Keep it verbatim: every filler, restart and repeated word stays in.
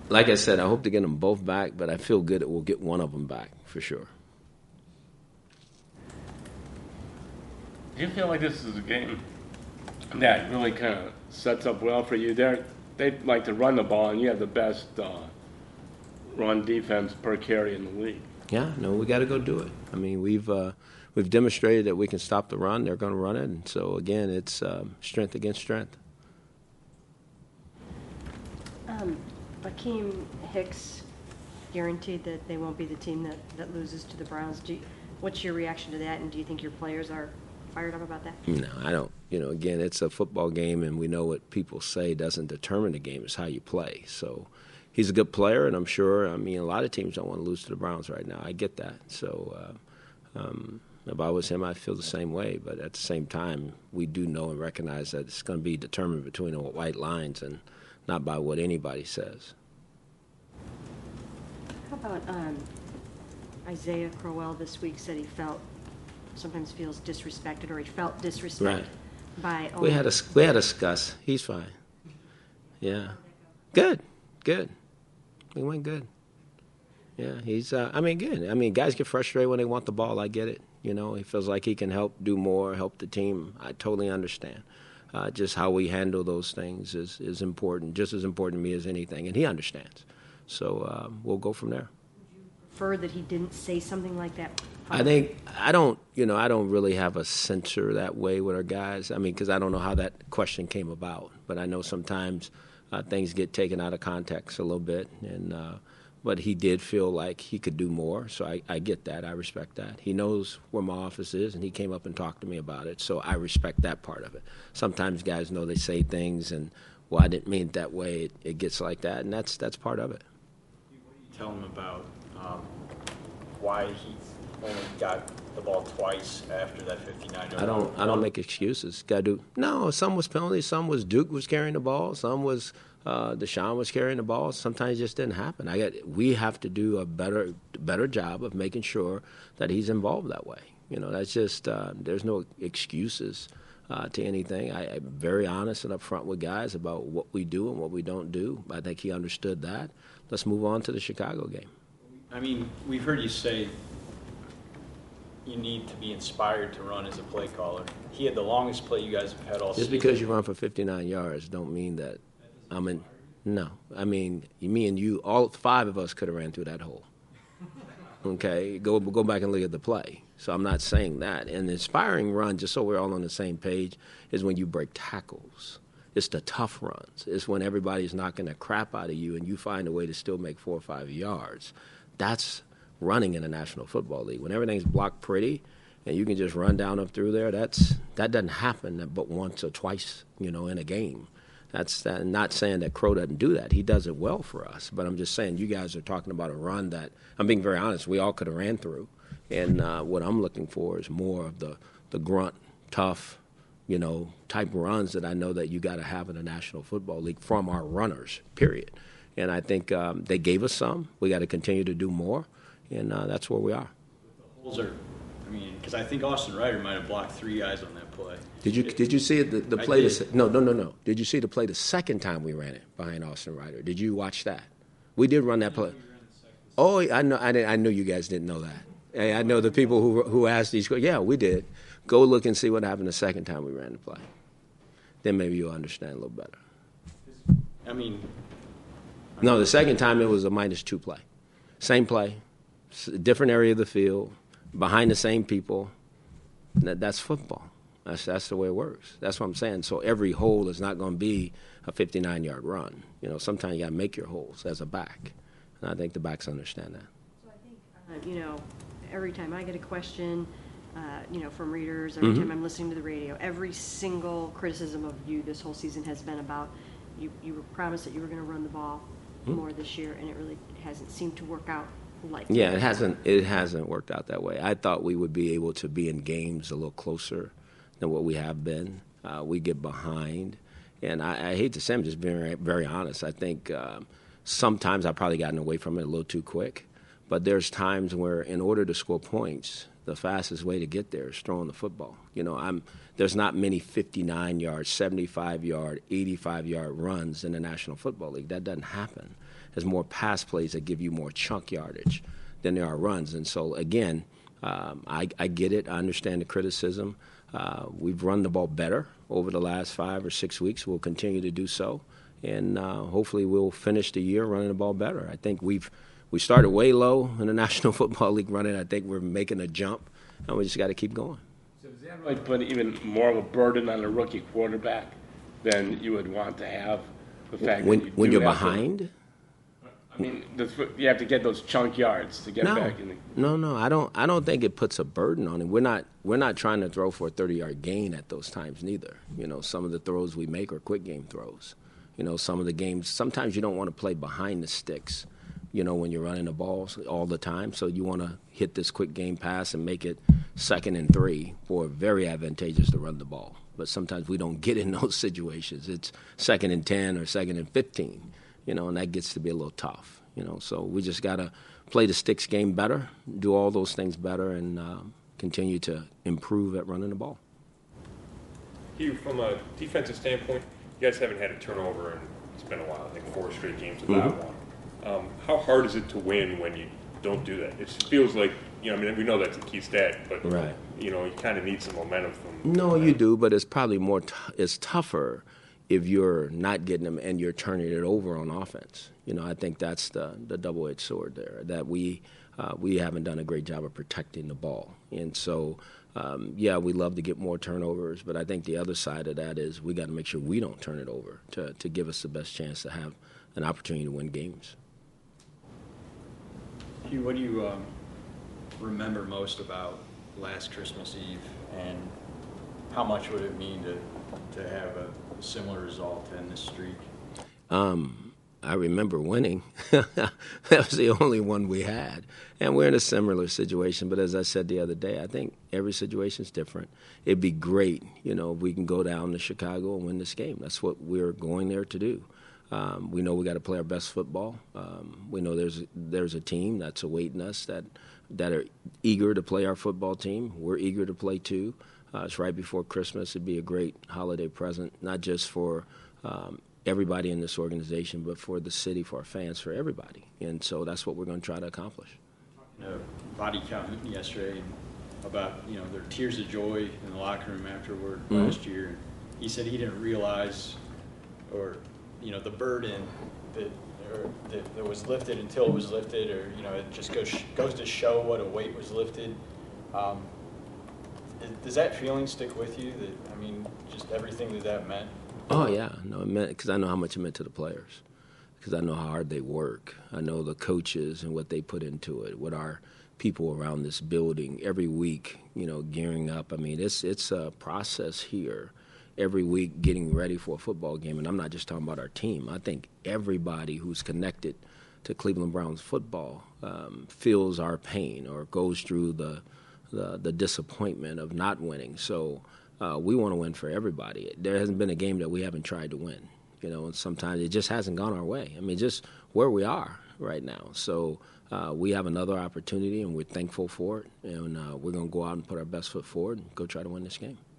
Like I said, I hope to get them both back, but I feel good that we'll get one of them back for sure. Do you feel like this is a game that really kind of sets up well for you? They're, they like to run the ball, and you have the best uh, run defense per carry in the league. Yeah, no, we got to go do it. I mean, we've uh, we've demonstrated that we can stop the run. They're going to run it, and so again, it's um, strength against strength. Um, Akeem Hicks guaranteed that they won't be the team that, that loses to the Browns. Do you, what's your reaction to that, and do you think your players are fired up about that? No, I don't. You know, again, it's a football game, and we know what people say doesn't determine the game. It's how you play. So he's a good player, and I'm sure, I mean, a lot of teams don't want to lose to the Browns right now. I get that. So uh, um, if I was him, I'd feel the same way. But at the same time, we do know and recognize that it's going to be determined between the white lines and not by what anybody says. How about um, Isaiah Crowell this week said he felt, sometimes feels disrespected, or he felt disrespected Right. by We had a owners. we had a discuss. He's fine. Yeah, good, good. We went good. Yeah, he's. Uh, I mean, good. I mean, guys get frustrated when they want the ball. I get it. You know, he feels like he can help do more, help the team. I totally understand. Uh, just how we handle those things is, is important, just as important to me as anything, and he understands. So um, we'll go from there. Prefer that he didn't say something like that? I think I don't, you know, I don't really have a censor that way with our guys. I mean, because I don't know how that question came about, but I know sometimes uh, things get taken out of context a little bit, and uh, but he did feel like he could do more, so I, I get that. I respect that. He knows where my office is, and he came up and talked to me about it, so I respect that part of it. Sometimes guys know they say things, and, well, I didn't mean it that way. It, it gets like that, and that's that's part of it. What do you tell him about um, why he only got the ball twice after that fifty-nine yard I don't I don't make excuses. Got to do no. Some was penalties. Some was Duke was carrying the ball. Some was uh, Deshaun was carrying the ball. Sometimes it just didn't happen. I got we have to do a better better job of making sure that he's involved that way. You know, that's just uh, there's no excuses uh, to anything. I, I'm very honest and upfront with guys about what we do and what we don't do. I think he understood that. Let's move on to the Chicago game. I mean, we've heard you say you need to be inspired to run as a play caller. He had the longest play you guys have had all Just season. because you run for fifty-nine yards don't mean that I'm in. No. I mean, me and you, all five of us could have ran through that hole. Okay? Go go back and look at the play. So I'm not saying that. And the inspiring run, just so we're all on the same page, is when you break tackles. It's the tough runs. It's when everybody's knocking the crap out of you and you find a way to still make four or five yards. That's running in the National Football League. When everything's blocked pretty and you can just run down up through there, that's that doesn't happen but once or twice, you know, in a game. That's that, not saying that Crow doesn't do that. He does it well for us. But I'm just saying you guys are talking about a run that, I'm being very honest, we all could have ran through. And uh, what I'm looking for is more of the, the grunt, tough, you know, type runs that I know that you got to have in the National Football League from our runners, period. And I think um, they gave us some. We got to continue to do more, and uh, that's where we are. The holes are, I mean, because I think Austin Ryder might have blocked three guys on that play. Did you It- did you see it, the, the I play? did. The, no, no, no, no. Did you see the play the second time we ran it behind Austin Ryder? Did you watch that? We did run that play. Oh, I know. I, didn't, I knew you guys didn't know that. Hey, I know the people who who asked these. Yeah, we did. Go look and see what happened the second time we ran the play. Then maybe you'll understand a little better. I mean, No, the second time it was a minus two play. Same play, s- different area of the field, behind the same people. That, that's football. That's that's the way it works. That's what I'm saying. So every hole is not going to be a fifty-nine yard run. You know, sometimes you got to make your holes as a back, and I think the backs understand that. So I think, uh, you know, every time I get a question, uh, you know, from readers, every Mhm. time I'm listening to the radio, every single criticism of you this whole season has been about you, you were promised that you were going to run the ball Mhm. more this year, and it really hasn't seemed to work out like Yeah, that. it hasn't it hasn't worked out that way. I thought we would be able to be in games a little closer than what we have been. Uh, we get behind, and I, I hate to say, I'm just being very, very honest. I think um, sometimes I've probably gotten away from it a little too quick, but there's times where in order to score points, the fastest way to get there is throwing the football. You know, I'm there's not many fifty-nine yard, seventy-five yard, eighty-five yard runs in the National Football League. That doesn't happen. there's more pass plays that give you more chunk yardage than there are runs. And so, again, um, I, I get it. I understand the criticism. Uh, we've run the ball better over the last five or six weeks. We'll continue to do so. And uh, hopefully we'll finish the year running the ball better. I think we've we started way low in the National Football League running. I think we're making a jump, and we just got to keep going. So does that really put even more of a burden on a rookie quarterback than you would want to have? The fact When, that you when do you're have to- behind? I mean, the, you have to get those chunk yards to get No, back in the no, no. I don't. I don't think it puts a burden on him. We're not. We're not trying to throw for a thirty-yard gain at those times, neither. You know, some of the throws we make are quick game throws. You know, some of the games. Sometimes you don't want to play behind the sticks. You know, when you're running the balls all the time, so you want to hit this quick game pass and make it second and three, or very advantageous to run the ball. But sometimes we don't get in those situations. It's second and ten or second and fifteen. You know, and that gets to be a little tough. You know, so we just got to play the sticks game better, do all those things better, and uh, continue to improve at running the ball. Hugh, from a defensive standpoint, you guys haven't had a turnover in, it's been a while, I think four straight games without Mm-hmm. one. Um, how hard is it to win when you don't do that? It feels like, you know, I mean, we know that's a key stat, but, Right. you know, you kind of need some momentum from. No, you do, but it's probably more, t- it's tougher if you're not getting them and you're turning it over on offense. You know, I think that's the, the double-edged sword there, that we uh, we haven't done a great job of protecting the ball. And so, um, yeah, we love to get more turnovers, but I think the other side of that is we got to make sure we don't turn it over to, to give us the best chance to have an opportunity to win games. Hugh, what do you um, remember most about last Christmas Eve, and how much would it mean to to have a similar result in this streak? Um, I remember winning. That was the only one we had. And we're in a similar situation, but as I said the other day, I think every situation is different. It'd be great, you know, if we can go down to Chicago and win this game. That's what we're going there to do. Um, we know we got to play our best football. Um, we know there's there's a team that's awaiting us that that are eager to play our football team. We're eager to play too. Uh, it's right before Christmas. It'd be a great holiday present, not just for um, everybody in this organization, but for the city, for our fans, for everybody. And so that's what we're going to try to accomplish. You know, body count yesterday about, you know, their tears of joy in the locker room afterward Mhm. last year. He said he didn't realize, or, you know, the burden that, or that, that was lifted until it was lifted, or, you know, it just goes goes to show what a weight was lifted. Um, is- does that feeling stick with you? That, I mean, just everything that that meant? Oh, yeah. No, it meant, because I know how much it meant to the players, because I know how hard they work. I know the coaches and what they put into it, what our people around this building every week, you know, gearing up. I mean, it's it's a process here every week getting ready for a football game. And I'm not just talking about our team. I think everybody who's connected to Cleveland Browns football um, feels our pain or goes through the, the, the disappointment of not winning. So uh, we want to win for everybody. There hasn't been a game that we haven't tried to win. You know, and sometimes it just hasn't gone our way. I mean, just where we are right now. So uh, we have another opportunity, and we're thankful for it. And uh, we're going to go out and put our best foot forward and go try to win this game.